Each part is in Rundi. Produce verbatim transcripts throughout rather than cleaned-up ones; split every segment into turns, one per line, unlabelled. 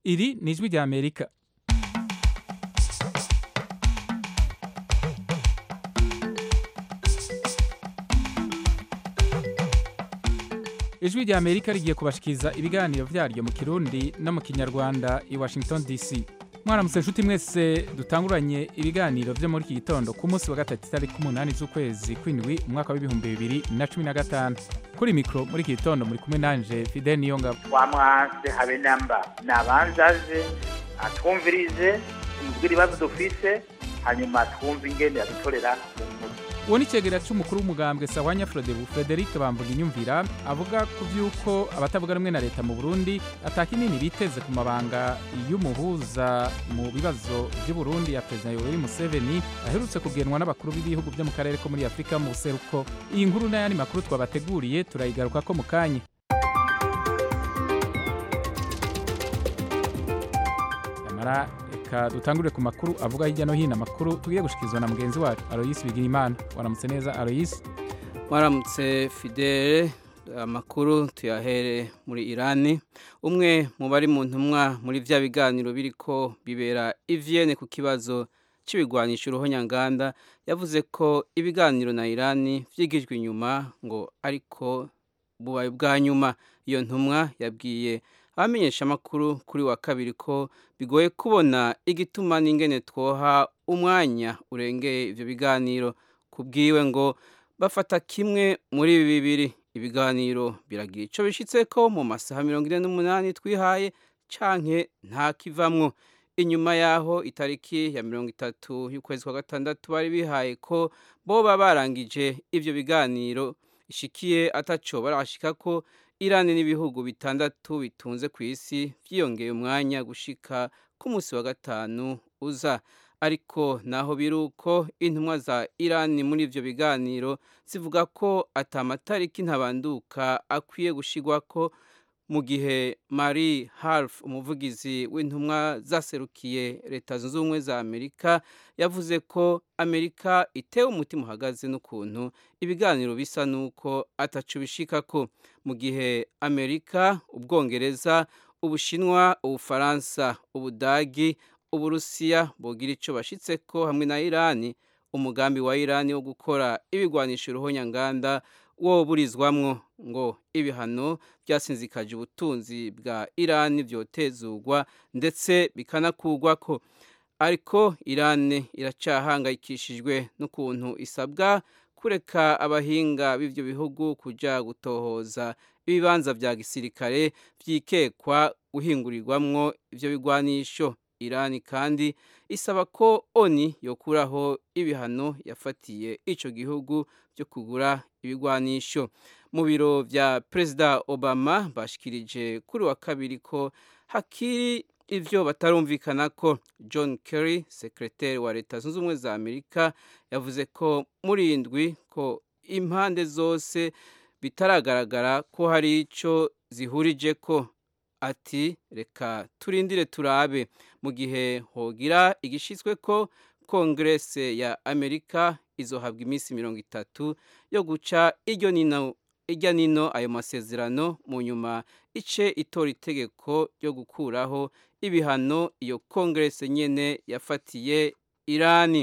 Iri ni ijwi rya Amerika. Ijwi rya Amerika rigiye kubashikiriza ibiganiro vyaryo mu Kirundi no mu Kinyarwanda i Washington D C. Mwaramutse nshuti mwese dutanguranye ibiganiro vyo muri iki gitondo ku munsi wa gatatu itariki umunani z'ukwezi kw'indwi umwaka w'ibihumbi bibiri na cumi na gatanu. Kuri mikro muri iki gitondo muri kumwe nanje Fidel Niyongabo.
Wamwanse habe namba nabanzaje atwumvirize umubwira ibibazo dufise hanyuma twumve ingene yabitorera mu
Uwo ni cegera c'umukuru w'umugambwe Sahwanya Frodebu Frederic Bamvuga Inyumvira avuga ku vyuko abatavuga rumwe na leta mu Burundi atakinini biteze ku mabanga y'umuhuza mu bibazo by'u Burundi ya President Yoweri Museveni aherutse kugenwa n'abakuru b'ibihugu byo mu karere ko muri Afrika mu buseruko. Iyi nkuru n'ayandi makuru twabateguriye turayigaruka ko mu kanya. Yamara Ka dutangurire ku makuru avuga hirya no hino amakuru tugiye gushikizwa na mugenzi wacu Aloysi Bigirimana. Waramutse neza Aloysi?
Waramutse Fidele. Amakuru tuyahere muri Irani. Umwe mu bari mu ntumwa muri vya biganiro biriko bibera i Vienne ku kibazo c'ibigwanisho uruhonyanganda yavuze ko ibiganiro na Irani vyigijwe inyuma ngo ariko bubaye bwa nyuma. Iyo ntumwa yabwiye abamenyesha amakuru kuri wa kabiri ko bigoye kubona igituma n'ingene twoha umwanya urengeye ivyo biganiro. Kubwiwe ngo bafata kimwe muri ibi bibiri, ibiganiro biragira ico bishitseko mu masaha mirongo ine n'umunani twihaye canke nta kivamwo. Inyuma yaho itariki ya mirongo itatu y'ukwezi kwa gatandatu bari bihaye ko boba barangije ivyo biganiro ishikiye ataco barashikako, Irani n'ibihugu bitandatu bitunze ku isi vyiyongeye umwanya gushika ku munsi wa gatanu uza. Ariko naho biruko intumwa za Irani muri ivyo biganiro zivuga ko atamatariki ntabanduka akwiye gushigwako, mu gihe Marie Harf umuvugizi w'intumwa zaserukiye leta zunze ubumwe za Amerika yavuze ko Amerika itewe umutima uhagaze n'ukuntu ibiganiro bisa nuko ataco bishikako, mu gihe Amerika, Ubwongereza, Ubushinwa, Ubufaransa, Ubudagi, Uburusiya bogira ico bashitseko hamwe na Irani. Umugambi wa Irani wo gukora ibigwanisho uruhonyanganda wo burizwamwo ngo ibihano byasinzikaje ubutunzi bwa Irani vyotezugwa ndetse bikanakugwako. Ariko Irani iracahangayikishijwe n'ukuntu isabwa kureka abahinga b'ivyo bihugu kuja gutohoza ibibanza vya gisirikare vyikekwa guhingurirwamwo ivyo bigwanisho. Irani kandi isaba ko ONU yokuraho ibihano yafatiye ico gihugu byo kugura ibigwanisho. Mu biro vya President Obama bashikirije kuri wa kabiri ko hakiri ivyo batarumvikana ko. John Kerry, sekretari wa leta zunze ubumwe za Amerika, yavuze ko muri indwi ko impande zose bitaragaragara ko hari ico zihurije ko. Ati reka turindire turabe. Mu gihe hogira igishitswe ko Kongrese ya Amerika izohabwa iminsi mirongo itatu yo guca iryo nino irya nino ayo masezerano, mu nyuma ice itora itegeko ryo gukuraho ibihano iyo Kongrese nyene yafatiye Irani.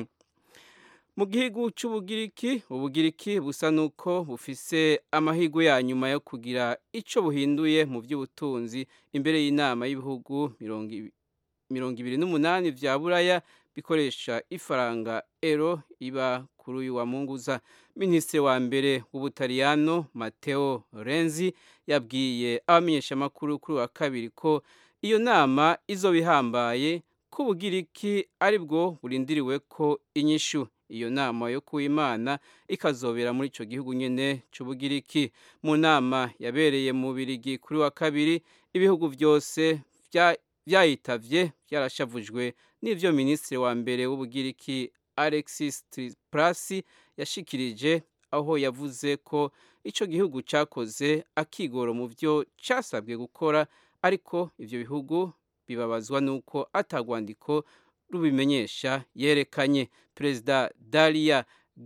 Mu gihugu c'Ubugiriki, Ubugiriki busa nuko bufise amahirwe ya nyuma yo kugira ico buhinduye mu vy'ubutunzi imbere y'inama y'ibihugu mirongo ibiri n'umunani vya Buraya bikoresha ifaranga euro iba kuri uyu wa Munguza. Minisitiri wa mbere w'Ubutaliyano Matteo Renzi yabwiye abamenyesha amakuru kuri wa kabiri ko iyo nama izobihambaye ko Ubugiriki aribwo burindiriwe ko inyishu. Iyo nama yo kuimana ikazobera muri ico gihugu nyene c'Ubugiriki. Mu nama yabereye mu Birigi kuri wa kabiri, ibihugu vyose vyayitavye vyarashavujwe n'ivyo minisitiri wa mbere w'Ubugiriki Alexis Tsipras yashikirije, aho yavuze ko ico gihugu cakoze akigoro mu vyo casabwe gukora, ariko ivyo bihugu bibabazwa nuko atagwandiko rubimenyesha yerekanye. Perezida Dalia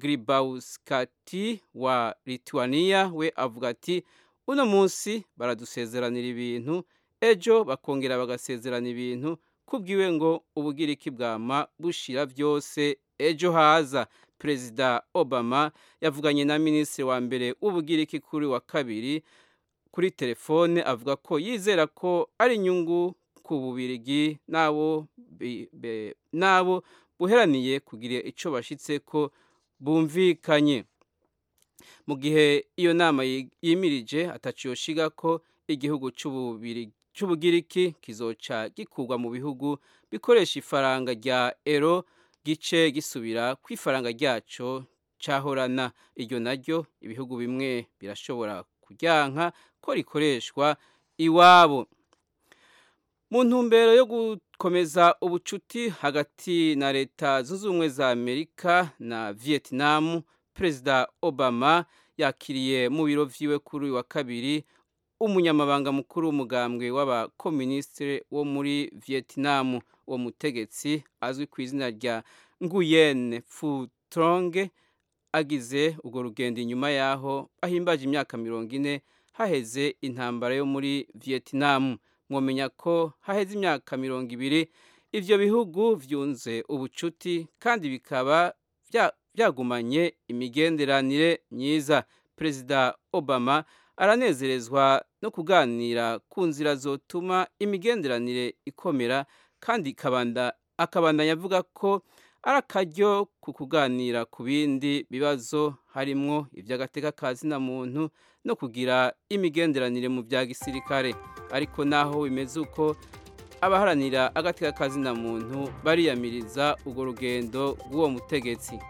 Grybauskati wa Lithuania we avuga ati uno munsi baradusezeranira ibintu, ejo bakongera bagasezerana ibintu kubwiwe ngo ubugiriki bwama bushira byose ejo haza. Perezida Obama yavuganye na minisitiri wa mbere w'ubugiriki kuri wa kabiri kuri telefone avuga ko yizera ko ari inyungu ku Bubirigi nabo nabo buheraniye kugira ico bashitse ko bumvikanye. Mu gihe iyo nama yimirije ataciyoshiga ko igihugu c'Ububirigi c'Ubugiriki kizoca gikurwa mu bihugu bikoresha ifaranga rya euro gice gisubira kwifaranga ryaco cahorana. Iryo naryo ibihugu bimwe birashobora kuryanka ko rikoreshwa iwabo. Mu ntumbero yo gukomeza ubucuti hagati na leta zunze ubumwe za Amerika na Vietnam, Perezida Obama yakiriye mu biro vyiwe kuri wa kabiri umunyamabanga mukuru w'umugambwe w'abakomunisite wo muri Vietnam. Uwo mutegetsi azwi ku izina rya Nguyen Phu Trong agize urwo rugendo inyuma yaho ahimbaje imyaka mirongo ine haheze intambara yo muri Vietnam. Mwomenya ko haheze imyaka mirongo ibiri ivyo bihugu vyunze ubucuti kandi bikaba vyagumanye imigenderanire myiza. Perezida Obama aranezerezwa no kuganira ku nzira zotuma imigenderanire ikomera kandi kabanda akabandanya avuga ko ari akaryo ku kuganira ku bindi bibazo harimwo ivy'agateka ka zina muntu no kugira imigenderanire mu vya gisirikare. Ariko naho bimeze uko abaharanira agateka ka zina muntu bariyamiriza urwo rugendo rw'uwo mutegetsi.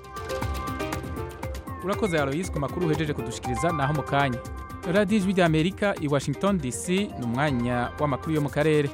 Urakoze Alois ku makuru uhejeje kudushikiriza naho mu kanya. Radio Ijwi ry'Amerika i Washington D C ni umwanya w'amakuru yo mu karere.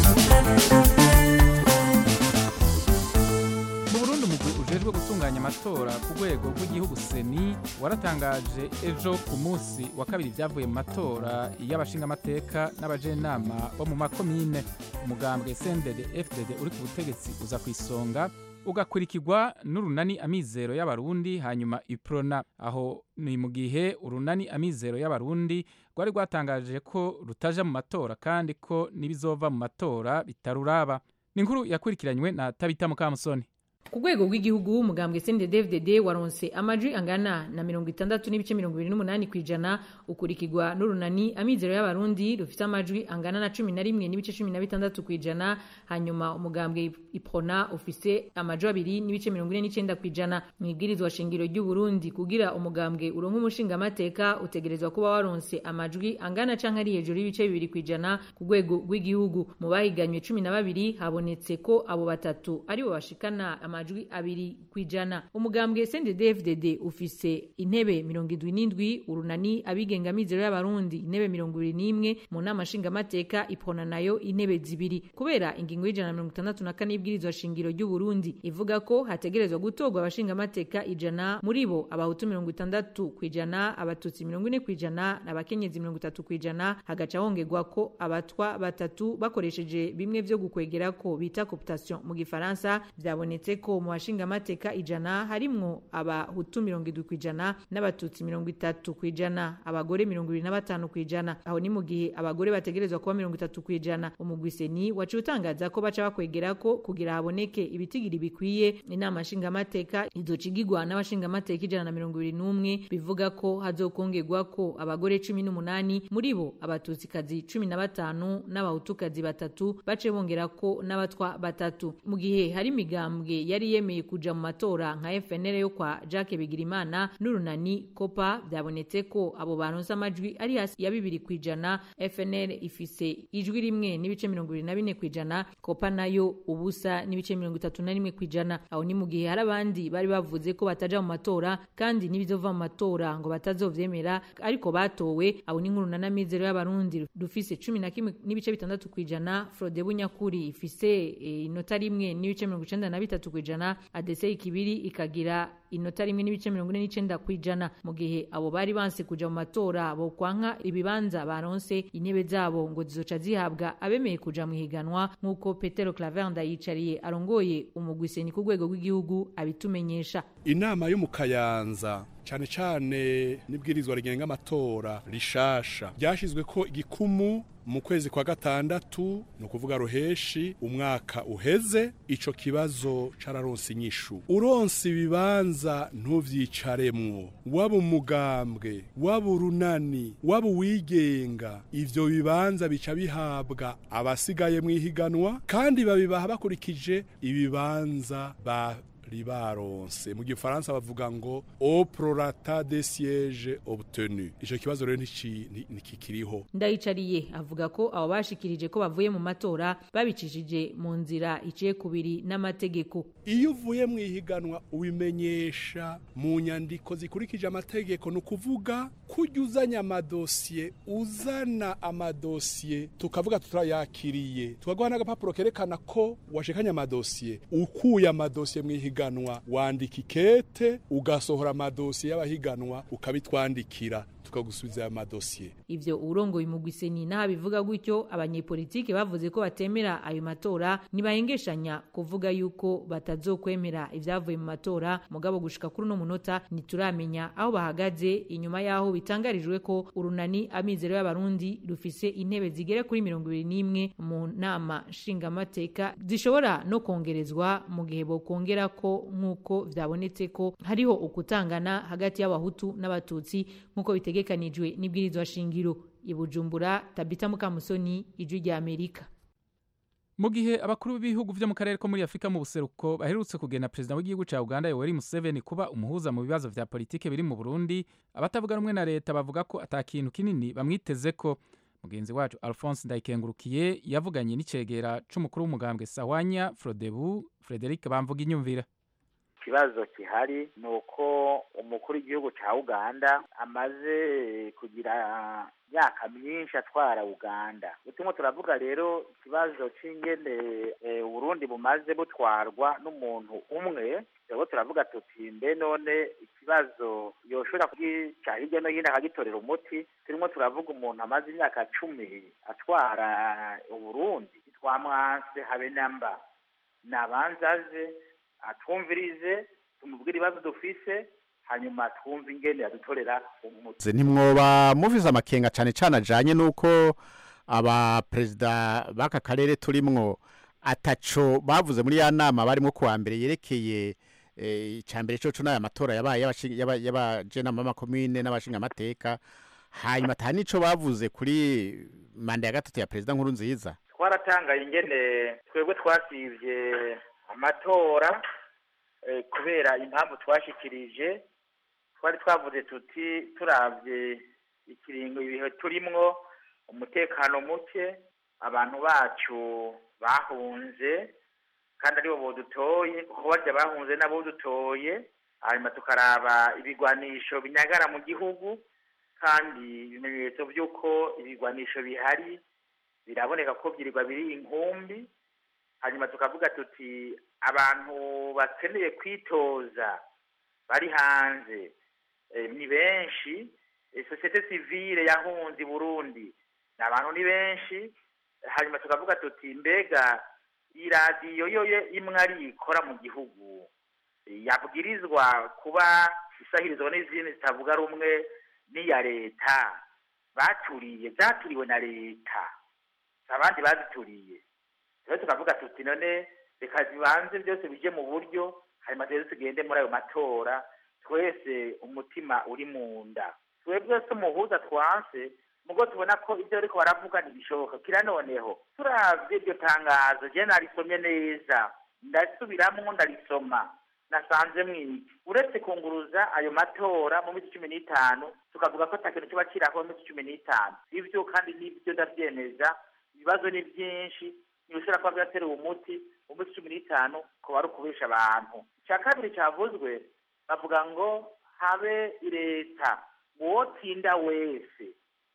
Mu Burundi umugwi ujejwe gutunganya amatora ku rwego rw'igihugu Seni waratangaje ejo ku munsi wa kabiri byavuye mu matora y'abashingamateka n'abajenama bo mu makomine. Umugambwe C N D D F D D uri ku butegetsi uza kwisonga ugakurikirwa n'urunani amizero y'abarundi hanyuma Iprona. Aho ni mu gihe urunani amizero y'abarundi rwari rwatangaje ko rutaja mu matora kandi ko nibizova mu matora bitaruraba. Ni inkuru yakurikiranywe na Tabita Mukamusoni.
Ku rwego rw'igihugu umugambwe C N D D F D D waronse amajwi angana na mirongo itandatu n'ibice mirongo ibiri n'umunani kwijana ukurikirwa n'urunani amizero y'abarundi rufite amajwi angana na cumi na rimwe n'ibice cumi na bitandatu kwijana. Hanyuma umugambwe Iprona ufise amajwi abiri n'ibice mirongo ine n'icenda kwijana. Mu ibwirizwa shingiro ry'u Burundi kugira umugambwe uronka umushinga amateka utegerezwa kuba waronse amajwi angana canke ari hejuru y'ibice bibiri kwijana ku rwego rw'igihugu. Mu bahiganywe cumi na babiri habonetse ko abo batatu ari bo bashikana amajwi abiri kwijana. Umugambwe C N D D F D D ufise intebe mirongo indwi n'indwi, urunani abigenga mizero y'abarundi intebe mirongo ibiri n'imwe, mu nama nshinga amateka Iprona nayo intebe zibiri. Kubera ingingo y'ijana na mirongo itandatu na kane y'ibwirizwa shingiro ry'u Burundi ivuga ko hategerezwa gutorwa abashinga amateka ijana, muri bo abahutu mirongo itandatu kwijana, abatutsi mirongo ine kwijana, abakenyezi mirongo itatu kwijana, hagaca hongerwa ko abatwa batatu bakoresheje bimwe vyo gukwegera ko bita cooptation mu gifaransa. Vyabonetse ko mu bashinga amateka ijana harimwo abahutu mirongo indwi kwijana n'abatutsi mirongo itatu kwijana, abagore mirongo ibiri na batanu kwijana. Aho ni mu gihe abagore bategerezwa kuba mirongo itatu kwijana. Umugwi Seni wacu utangaza ko baca bakwegera ko kugira haboneke ibitigiri bikwiye inama nshinga amateka izocigirwa n'abashinga amateka ijana na mirongo ibiri n'umwe, bivuga ko hazokongerwa ko abagore cumi n'umunani, muri bo abatutsikazi cumi na batanu n'abahutukazi batatu, bace bongera ko n'abatwa batatu. Mu gihe hari imigambwe yari yemeye kuja mu matora nka F N L yo kwa Jacques Bigirimana n'urunani Kopa, byabonetse ko abo baronse amajwi ari hasi ya bibiri kwijana. F N L ifise ijwi rimwe n'ibice mirongo ibiri na bine kwijana, Kopa nayo ubusa n'ibice mirongo itatu na rimwe kwijana. Aho ni mu gihe hari abandi bari bavuze ko bataja mu matora kandi nibizova mu matora ngo batazovyemera ariko batowe. Abo ni nk'urunani amizero y'abarundi dufise cumi na kimwe n'ibice bitandatu kwijana, Frode Bunyakuri ifise e, inota rimwe n'ibice mirongo icenda na bitatu kwijana, A D C Ikibiri ikagira inota rimwe n'ibice mirongo ine n'icenda kwijana. Mu gihe abo bari banse kuja mu matora bo kwanka ibibanza baronse, intebe zabo ngo zizoca zihabwa abemeye kuja mu higanwa, nk'uko Petero Claver Ndayicariye arongoye umugwi Seni ku rwego rw'igihugu abitumenyesha.
Inama yo mu Kayanza cyane cyane nibwirizwa rigenga amatora rishasha ryashizwe ko igikumu mu kwezi kwa gatandatu no kuvuga ruheshi umwaka uheze ico kibazo cararonse inyishu uronse ibibanza ntuvyicaremwo waba umugambwe waba urunani waba uwigenga ivyo bibanza bica bihabwa abasigaye mwihiganwa kandi babibaha bakurikije ibibanza ba ribaronse mu gifaransa bavuga ngo au prorata des sièges obtenus ico kibazo rero ntikikiriho
Ndayicariye avuga ko abo bashikirije ko bavuye mu matora babicishije mu nzira iciye kubiri n'amategeko
iyo uvuye mu ihiganwa ubimenyesha mu nyandiko zikurikije amategeko no kuvuga kujuzanya amadosiye uzana amadosiye tukavuga tutarayakiriye tukaguha n'agapapuro kerekana ko washikanye amadosiye ukuye amadosiye mu ihiganwa wandika ikete ugasohora amadosiye y'abahiganwa ukabitwandikira tukagusubiza amadosiye
ivyo urongoye umugwiseni naha bivuga gutyo abanyepolitike bavuze ko batemera ayo matora nibahengeshanya kuvuga yuko batazokwemera ivyavuye mu matora mugabo gushika kuri no munota nituramenya aho bahagaze inyuma yaho bitangarijwe ko urunani amizero y'abarundi rufise intebe zigera kuri mirongo ibiri n'imwe mu nama nshingamateka zishobora no kongerezwa mu gihe bo kongera ko nkuko vyabonetse ko hariho ukutangana hagati y'abahutu n'abatutsi nkuko bitegekanijwe n'ibwirizwa shingiro ibujumbura Tabita Mukamusoni ijwi rya Amerika.
Mu gihe abakuru b'ibihugu vyo mu karere ko muri Afrika mu buseruko baherutse kugena president w'igihugu ca Uganda Yoweri Museveni kuba umuhuza mu bibazo vya politike biri mu Burundi abatavuga rumwe na leta bavuga ko atakintu kinini bamwiteze ko mugenzi wacu Alphonse Ndayikengurukiye yavuganye n'icegera c'umukuru w'umugambwe Sahwanya Frodebu Frederic Bamvuga inyumvira.
Ikibazo kihari nuko umukuru w'igihugu ca Uganda amaze kugira myaka myinshi atwara Uganda. Utumwe turavuga rero ikibazo c'ingene e, Burundi bumaze butwarwa n'umuntu umwe rero turavuga tuti mbe none ikibazo yoshobora kugica hirya no hino akagitorera umuti turimo turavuga umuntu amaze imyaka cumi atwara Burundi twamwanse habe namba nabanzaze atwumvirize tumubwira ibibazo dufise hanyuma twumva ingene yadutorera umuti.
Ntimwoba mufise amakenga cane cane ajanye nuko aba president baka karere turimwo ataco bavuze muri ya nama barimo kuwa mbere yerekeye icambere e, coco n'aya matora yabaye y'abaje n'amama commune n'abashinga amateka hanyuma atani nico bavuze kuri manda ya gatatu ya president nkuru nziza.
Twaratangaye ingene twebwe twasivye amatora eh, kubera impamvu twashikirije twari twavuze tuti turavye ikiringo ibihe turimwo umutekano muke abantu bacu bahunze kandi aribo bodutoye kuko barya bahunze nabo dutoye hanyuma tukaraba ibigwanisho binyagara mu gihugu kandi ibimenyetso by'uko ibigwanisho bihari biraboneka ko byirirwa biri inkumbi hanyuma tukavuga tuti abantu bakeneye kwitoza bari hanze e, ni benshi e, societe civile yahunze Burundi n'abantu ni benshi hanyuma tukavuga tuti mbega iradiyo yoye imwe ari ikora mu gihugu e, yabwirizwa kuba isahirizwa n'izindi zitavuga rumwe n'iya leta baturiye zaturiwe na leta abandi bazituriye rero tukavuga tuti none reka bibanze byose bije mu buryo hanyuma rero tugende muri ayo matora twese umutima uri mu nda twebwe se muhuza twanse mugo tubona ko ibyo ariko baravuga ntibishoboka kira noneho turavye iryo tangazo je narisomye neza ndasubiramwo ndarisoma nasanze mwiki uretse kunguruza ayo matora mu minsi cumi n'itanu tukavuga ko takintu kiba kirako mu minsi cumi n'itanu ivyo kandi nibyo ndavyemeza ibibazo ni byinshi nibishobora kuba byaterewe umuti mu minsi cumi n'itanu ko bari ukubesha abantu icya kabiri cyavuzwe bavuga ngo habe leta uwotinda wese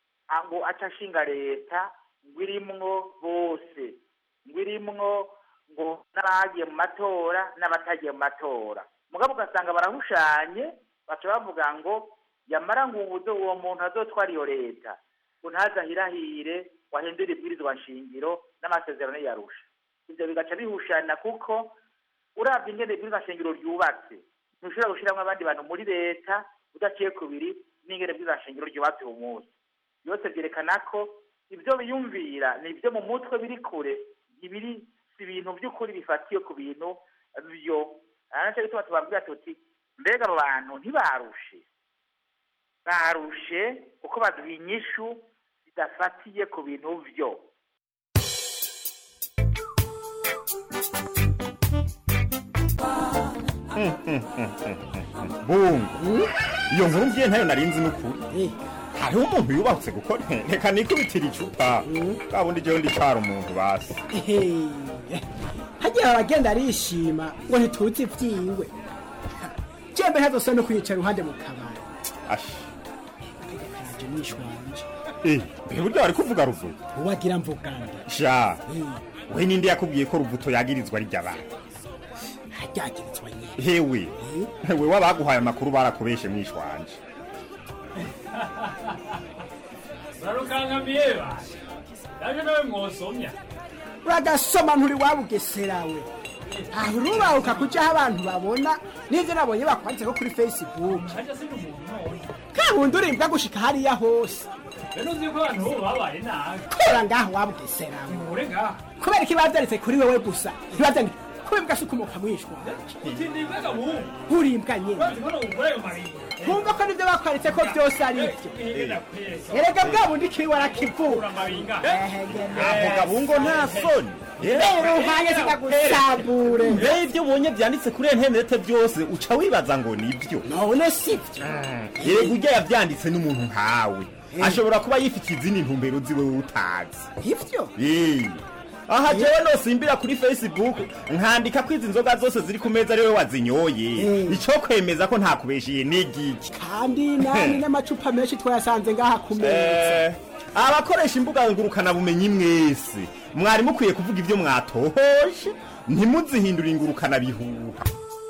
ngo aca ashinga leta ngo irimwo bose ngo irimwo ngo n'abagiye mu matora n'abatagiye mu matora mugabo ugasanga barahushanye baca bavuga ngo yamara ngo ubudo uwo muntu azotwara iyo leta ngo ntazahirahire wahindura ibwirizwa nshingiro n'amasezerano yarusha ivyo bigaca bihushana kuko uravye ingene ibwirizwa nshingiro ryubatse ntushobora gushiramwo abandi bantu muri leta udaciye kubiri n'ingene ibwirizwa nshingiro ryubatse uwo munsi byose vyerekana ko ibyo biyumvira ni ibyo mu mutwe biri kure ibiri si ibintu by'ukuri bifatiye ku bintu byo ariko bituma tubabwira tuti mbega abo bantu ntibarushe barushe uko baduha inyishu zidafatiye ku bintu byo.
bungu iyo nkuru mbiye ntayo narinzi n'ukuri hariho umuntu yubatse gukora reka nikubitira icupa kabundi jewe ndicara umuntu basi
hagiye abagenda arishima ngo ntituzi ivyiwe jembe hazose no kwicara uruhande mu kabari
ashi
karaje mwishwanje
eh mbere buryo bari kuvuga ruvuto
uwagira mvuganda
sha we ninde yakubwiye ko ruvuto yagirizwa rijya abantu
hajyagirizwa nyine
hewe hewe wabaguhaye amakuru barakubeshe mwishwanje
barukanga mieba yaje nawe mwosomya
uragasoma nturi wabugeserawe aho urubahuka kujaho abantu babona n'ivyo nabonye bakwanditse ko kuri Facebook
haje sindi umuntu none
kabundi urimbwa gushika hariya hose
beno uzi ko abantu babaye nabi
kora ngaho wabugeserawe
ure ngaho
kubera ko ibavyaritse kuri wewe gusa ntibavyandika kubembwa sukumoka mwishwa
utindi mbega mu
urimbwa nyene
bazibona ugure yo mari
kumva ko nivyo bakwaritse ko vyose ari ivyo erega bwa bundi kiri warakivura
avuga bungo nta soni
rero uhaye zitagusambure
mbere ibyo ubonye byanditse kuri interinete byose uca wibaza ngo nibyo
none sivyo
yego ujya yavyanditse n'umuntu nkawe ashobora kuba yifitiye izindi ntumbero ziwe utazi
ivyo
eh aha jewe no simbira kuri Facebook nkandika kwiza inzoga zose ziri ku meza ariwe wazinyoye ico kwemeza ko nta kubeshiye n'igiki
kandi nani n'amacupa menshi twayasanze ngaha ku meza
abakoresha imbuga ngurukana bumenyi mwese mwari mukwiye kuvuga ivyo mwatohoje ntimuzihindura ingurukana bihuha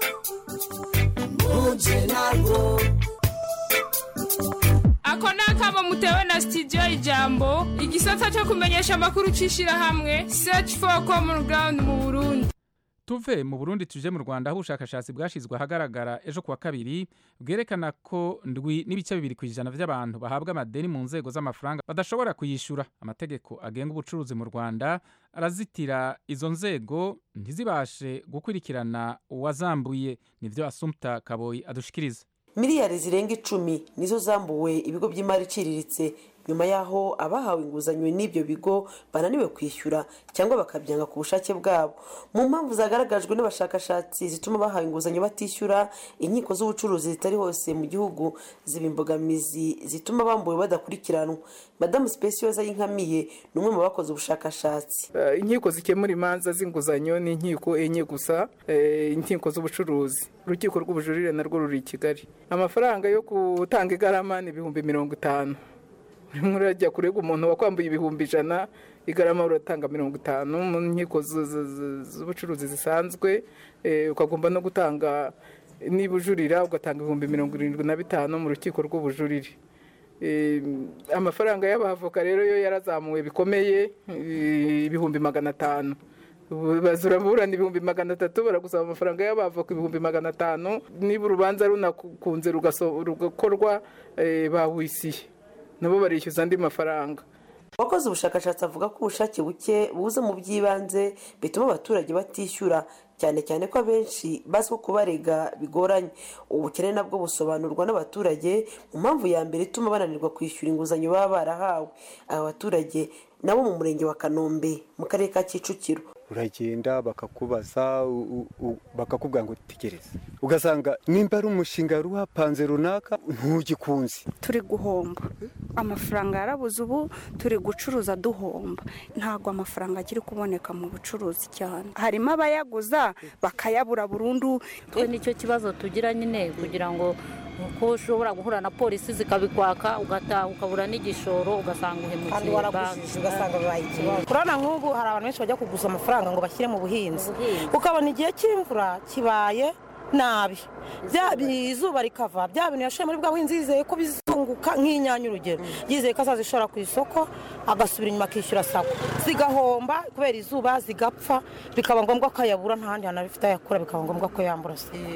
ako nakaba mutewe na studio Ijambo igisata cyo kumenyesha amakuru cishira hamwe Search for Common Ground mu Burundi.
Tuve mu Burundi tuje mu Rwanda aho ubushakashatsi bwashizwe ahagaragara ejo kuwa kabiri bwerekana ko ndwi n'ibice bibiri kwijana by'abantu bahabwa amadeni mu nzego z'amafaranga badashobora kuyishura. Amategeko agenga ubucuruzi mu Rwanda arazitira izo nzego ntizibashe gukurikirana uwazambuye, nivyo Assumpta Kaboyi adushikiriza.
Miliyari zirenga icumi nizo zambuwe ibigo by'imari iciriritse nyuma yaho abahawe inguzanyo n'ibyo bigo bananiwe kwishyura cyangwa bakabyanga ku bushake bwabo. Mu mpamvu zagaragajwe n'abashakashatsi zituma bahawe inguzanyo batishyura, inkiko z'ubucuruzi zitari hose mu gihugu ziba imbogamizi zituma bambuwe badakurikiranwa. Madame Specioza Yinkamiye ni umwe mu bakoze ubushakashatsi.
Uh, inkiko zikemura imanza z'inguzanyo ni inkiko enye gusa, uh, inkiko z'ubucuruzi. Urukiko rw'ubujurire narwo ruri i Kigali. Amafaranga yo gutanga igarama ni ibihumbi mirongo itanu. Rimwe urajya kurega umuntu wakwambuye ibihumbi ijana, igarama uratanga mirongo itanu. Mu nkiko z'ubucuruzi zisanzwe ukagomba no gutanga niba ujurira ugatanga ibihumbi mirongo irindwi na bitanu mu rukiko rw'ubujurire. Amafaranga y'abavoka rero yo yarazamuwe bikomeye ibihumbi magana atanu. Bazuraburana ibihumbi magana atatu baragusaba amafaranga y'abavoka ibihumbi magana atanu. Niba urubanza runakunze rugakorwa bawisiye nabo barishyuza andi mafaranga.
Wakoze ubushakashatsi avuga ko ubushake buke buza mu by'ibanze bituma abaturage batishyura, cyane cyane ko abenshi bazi ko kubarega bigoranye. Ubukene nabwo busobanurwa n'abaturage mu mpamvu ya mbere ituma bananirwa kwishyura inguzanyo baba barahawe. Aba baturage nabo mu murenge wa Kanombe mu karere ka Kicukiro.
Uragenda bakakubaza bakakubwira ngo tegereza, ugasanga nimba ari umushinga ruhapanze runaka ntugikunze.
Turi guhomba, amafaranga yarabuze, ubu turi gucuruza duhomba, ntago amafaranga akiri kuboneka mu bucuruzi cyane. Harimo abayaguza bakayabura burundu.
Twe nicyo kibazo tugira nyine kugira ngo uko ushobora guhura na polisi zikabikwaka ugataha ukabura n'igishoro ugasanga uhemukiye banki
ugasanga babaye ikibazo. Kurana nk'ubu hari abantu benshi bajya kuguza amafaranga ngo bashyire mu buhinzi, ukabona igihe cy'imvura kibaye nabi, bya izuba rikava, bya bintu yashoye muri bwa buhinzi yizeye ko bizunguka nk'inyanya urugero, yizeye ko azazishora ku isoko agasubira inyuma akishyura sako, zigahomba kubera izuba zigapfa, bikaba ngombwa ko ayabura nta handi hantu abifite ayakura, bikaba ngombwa ko yambura se.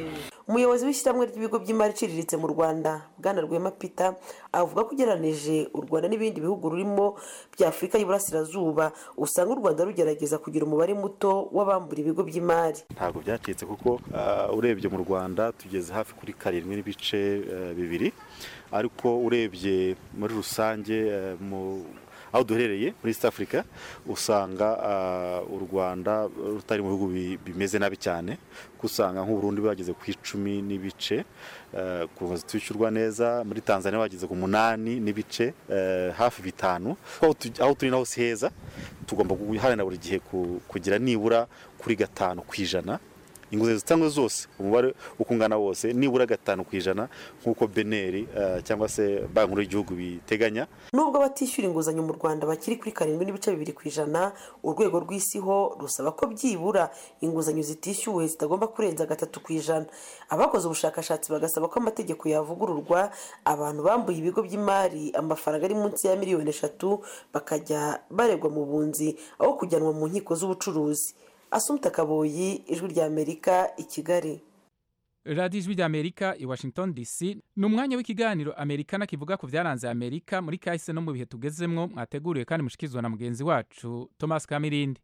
umuyobozi w'ishyirahamwe ry'ibigo by'imari iciriritse mu Rwanda Bwana Rwema Peter avuga ko ugereranije u Rwanda n'ibindi bihugu rurimo bya Afurika y'Iburasirazuba usanga u Rwanda rugerageza kugira umubare muto w'abambura ibigo by'imari.
Ntabwo byacitse kuko uh, urebye mu Rwanda tugeze hafi kuri karindwi n'ibice uh, bibiri, ariko urebye muri rusange uh, mu aho duherereye muri East Africa usanga uh, u Rwanda rutari mu bihugu bimeze nabi cyane, kusanga nk'u Burundi bageze ku icumi n'ibice uh, kubaza twishyurwa neza, muri Tanzania bageze ku munani n'ibice uh, hafi bitanu. Aho turi naho si heza, tugomba guharanira buri gihe kugira nibura kuri gatanu kwijana inguzanyo zitangwa zose, umubare ukungana wose nibura gatanu kwijana nkuko Beneri uh, cyangwa se banki nkuru y'igihugu biteganya.
Nubwo batishyura inguzanyo mu Rwanda bakiri kuri karindwi n'ibice bibiri kwijana, urwego rw'isi ho rusaba ko byibura inguzanyo zitishyuwe zitagomba kurenza gatatu kwijana. Abakoze ubushakashatsi bagasaba ko amategeko yavugururwa, abantu bambuye ibigo by'imari amafaranga ari munsi ya miliyoni eshatu bakajya baregwa mu bunzi aho kujyanwa mu nkiko z'ubucuruzi. Asumta Kaboyi, Ijwi rya Amerika, i Kigali.
Radio Ijwi rya Amerika i Washington D C ni umwanya w'ikiganiro Amerikana kivuga ku byaranze Amerika muri kahise no mu bihe tugezemwo, mwateguriwe kandi mushikizwa na mugenzi wacu Thomas Kamirindi.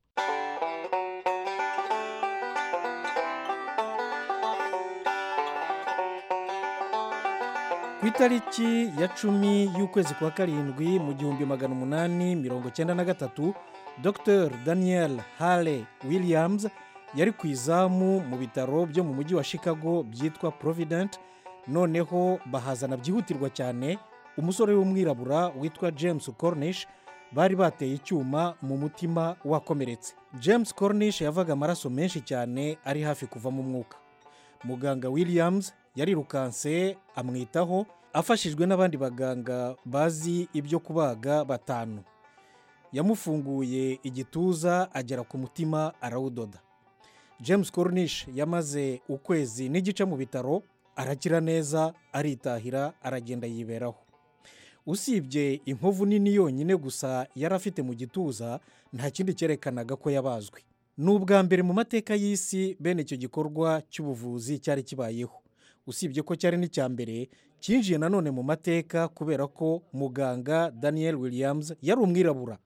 Ku itariki ya cumi y'ukwezi kwa karindwi mu gihumbi magana umunani mirongo cyenda na gatatu, Doctor Daniel Hale Williams yari ku izamu mu bitaro byo mu mujyi wa Chicago byitwa Provident. Noneho bahazana byihutirwa cyane umusore w'umwirabura witwa James Cornish, bari bateye icyuma mu mutima wakomeretse. James Cornish yavaga amaraso menshi cyane ari hafi kuva mu mwuka. Muganga Williams yarirukanse amwitaho afashijwe n'abandi baganga bazi ibyo kubaga batanu. Yamufunguye igituza agera ku mutima arawudoda. James Cornish yamaze ukwezi n'igice mu bitaro, arakira neza, aritahira, aragenda yiberaho. Usibye inkovu nini yonyine gusa yari afite mu gituza, nta kindi cyerekanaga ko yabazwe. Ni ubwa mbere mu mateka y'isi bene icyo gikorwa cy'ubuvuzi cyari kibayeho. Usibye ko cyari n'icya mbere, cyinjiye nanone mu mateka kubera ko muganga Daniel Williams yari umwirabura.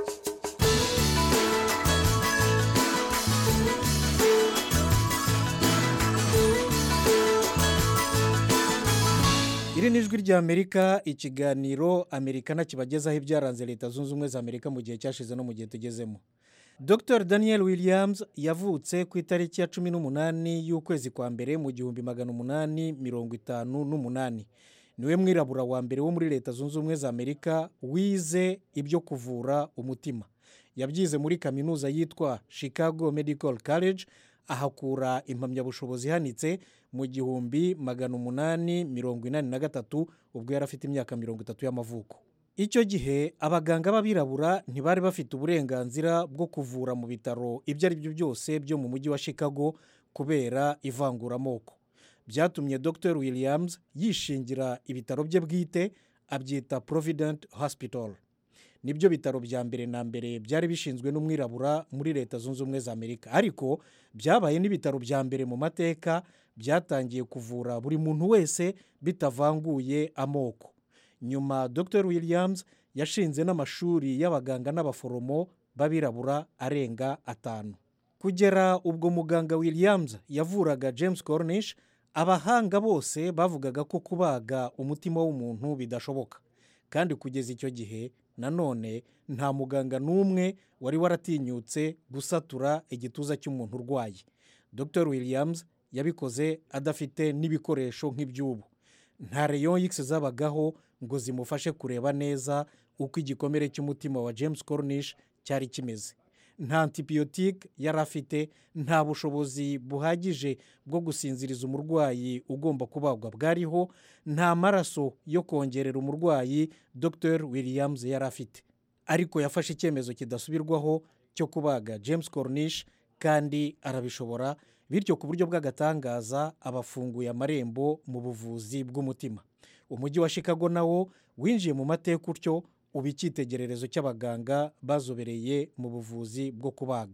Iri ni Ijwi rya Amerika, ikiganiro Amerikana kibagezaho ibyaranze Leta Zunze Ubumwe za Amerika mu gihe cyashize no mu gihe tugezemo. Doctor Daniel Williams yavutse ku itariki ya cumi n'umunani y'ukwezi kwa mbere mu gihumbi magana umunani mirongo itanu n'umunani. Niwe mwirabura wa mbere wo muri Leta Zunze Ubumwe za Amerika wize ibyo kuvura umutima. Yabyize muri kaminuza yitwa Chicago Medical College, ahakura impamyabushobozi ihanitse mu gihumbi magana umunani mirongo inani na gatatu ubwo yari afite imyaka mirongo itatu y'amavuko. Icyo gihe abaganga b'abirabura ntibari bafite uburenganzira bwo kuvura mu bitaro ibyo ari byo byose byo mu mujyi wa Chicago kubera ivanguramoko. Byatumye Doctor Williams yishingira ibitaro bye bwite, abyita Provident Hospital. Nibyo bitaro bya mbere na mbere byari bishinzwe n'umwirabura muri Leta Zunze Ubumwe za Amerika, ariko byabaye n'ibitaro bya mbere mu mateka byatangiye kuvura buri muntu wese bitavanguye amoko. Nyuma Doctor Williams yashinze n'amashuri y'abaganga n'abaforomo b'abirabura arenga atanu. Kugera ubwo muganga Williams yavuraga James Cornish, abahanga bose bavugaga ko kubaga umutima w'umuntu bidashoboka. Kandi kugeza icyo gihe nanone nta muganga n'umwe wari waratinyutse gusatura igituza cy'umuntu urwaye. Doctor Williams yabikoze adafite n'ibikoresho nk'iby'ubu. Nta rayon X zabagaho ngo zimufashe kureba neza uko igikomere cy'umutima wa James Cornish cyari kimeze. Nta antibiotique yari afite, nta bushobozi buhagije bwo gusinziriza umurwayi ugomba kubagwa bwariho, nta maraso yo kongerera umurwayi Doctor Williams yari afite. Ariko yafashe icyemezo kidasubirwaho cyo kubaga James Cornish kandi arabishobora, bityo ku buryo bw'agatangaza abafunguye amarembo mu buvuzi bw'umutima. Umujyi wa Chicago nawo winjiye mu mateka utyo, uba icyitegererezo cy'abaganga bazobereye mu buvuzi bwo kubaga.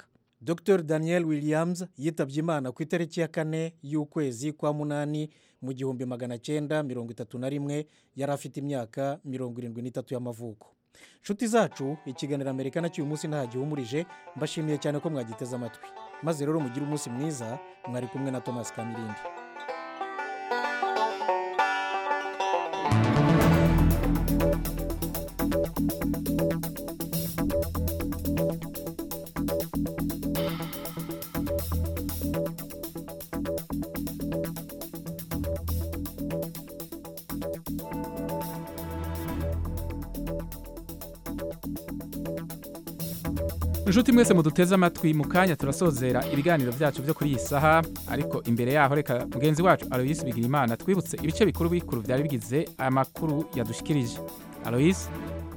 dr daniel williams yitabye imana ku itariki ya kane y'ukwezi kwa munani mu gihumbi magana cyenda mirongo itatu na rimwe yari afite imyaka mirongo irindwi n'itatu y'amavuko. nshuti zacu ikiganiro amerika na cy'uyu munsi nta gihumurije, mbashimiye cyane ko mwagiteze amatwi, maze rero mugire umunsi mwiza. mwari kumwe na Thomas Kamirindi.
inshuti mwese muduteze amatwi, mu kanya turasozera ibiganiro byacu byo kuri iyi saha, ariko imbere yaho reka mugenzi wacu Aloyse Bigirimana twibutse ibice bikuru bikuru byari bigize aya makuru yadushikirije. Aloyse.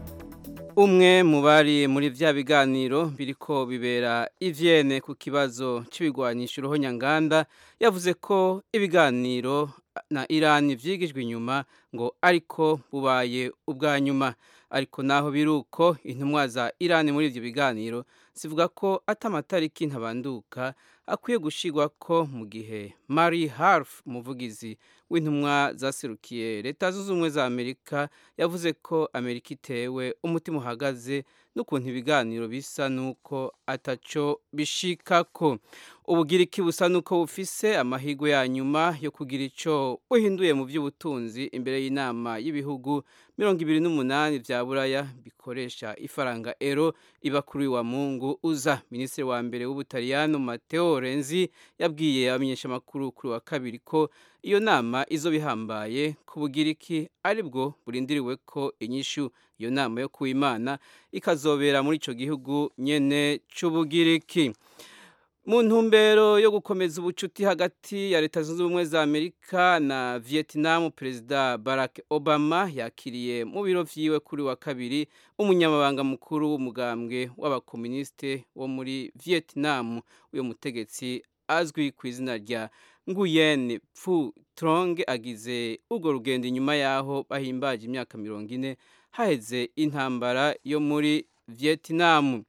umwe mu bari muri vya biganiro biriko bibera i Vienne ku kibazo c'ibigwanyisha uruhonyanganda yavuze ko ibiganiro na Iran vyigijwe inyuma ngo ariko bubaye ubwa nyuma. Ariko naho biruko intumwa za Iran muri ivyo biganiro zivuga ko atamatariki ntabanduka akwiye gushigwa ko mu gihe Marie Harf umuvugizi w'intumwa zaserukiye leta zunze ubumwe za Amerika yavuze ko Amerika itewe umutima uhagaze n'ukuntu ibiganiro bisa nuko ataco bishikako. Ubugiriki busa nuko bufise amahirwe ya nyuma yo kugira ico uhinduye mu by'ubutunzi imbere y'inama y'ibihugu mirongo ibiri n'umunani vya Buraya bikoresha ifaranga euro iba kuri wa Mungu uza. Minisitiri wa mbere w'Ubutaliyano Matteo Renzi yabwiye abamenyesha makuru kuri wa kabiri ko iyo nama izo bihambaye ku Bugiriki aribwo burindiriwe ko inyishu. Iyo nama yo kuimana ikazobera muri ico gihugu nyene c'Ubugiriki. Mu ntumbero yo gukomeza ubucuti hagati ya leta zunze ubumwe za Amerika na Vietnam, Perezida Barack Obama yakiriye mu biro vyiwe kuri wa kabiri umunyamabanga mukuru w'umugambwe w'abakomuniste wo muri Vietnam. Uyo mutegetsi azwi ku izina rya Nguyen Phu Trong agize urwo rugendo inyuma yaho bahimbaje imyaka mirongo ine haheze intambara yo muri Vietnam.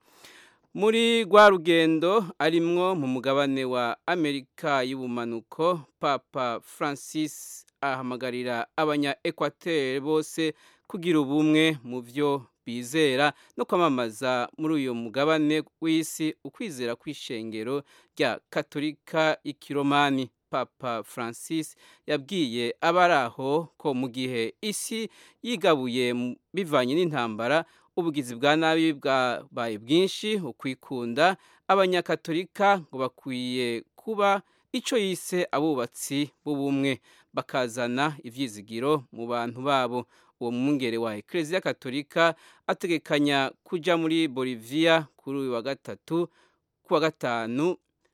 Muri rwa rugendo arimwo mu mugabane wa Amerika y'ubumanuko, Papa Francis ahamagarira abanya Equateur bose kugira ubumwe mu vyo bizera no kwamamaza muri uyo mugabane w'isi ukwizera kw'ishengero rya Katolika ikiromani. Papa Francis yabwiye abaraho ko mu gihe isi yigabuye bivanye n'intambara, ubugizi bwa nabi bwabaye bwinshi, ukwikunda abanyakatolika ngo bakwiye kuba ico yise abubatsi b'ubumwe bakazana ivyizigiro mu bantu babo. Uwo mwungere wa Ecclesia Katolika ategekanya kuja muri Bolivia kuri uyu wa gatatu ku wa gatanu,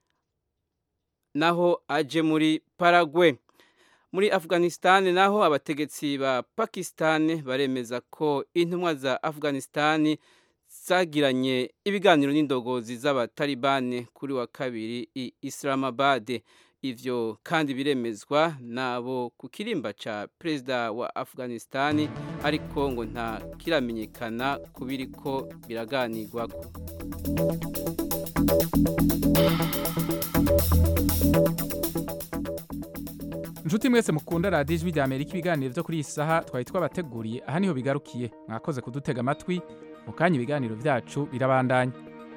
naho aje muri Paraguay. Muri Afghanistan naho abategetsi ba Pakistan baremeza ko intumwa za Afghanistan zagiranye ibiganiro n'indogozi z'abatalibane kuri wa kabiri i Islamabad. Ivyo kandi biremezwa nabo ku kirimba ca Perezida wa Afghanistan, ariko ngo nta kiramenyekana kubiriko biraganirwako.
Nshuti mwese mukunda radiyo ijwi rya Amerika, ibiganiro byo kuri iyi saha twari twabateguriye aha niho bigarukiye. Mwakoze kudutega amatwi, mu kanya ibiganiro byacu birabandanya.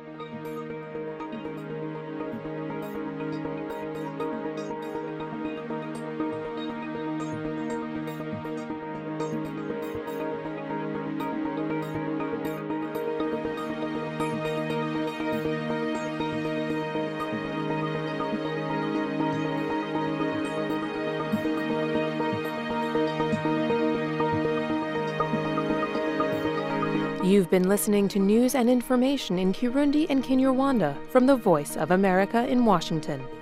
You've been listening to news and information in Kirundi and Kinyarwanda from the Voice of America in Washington.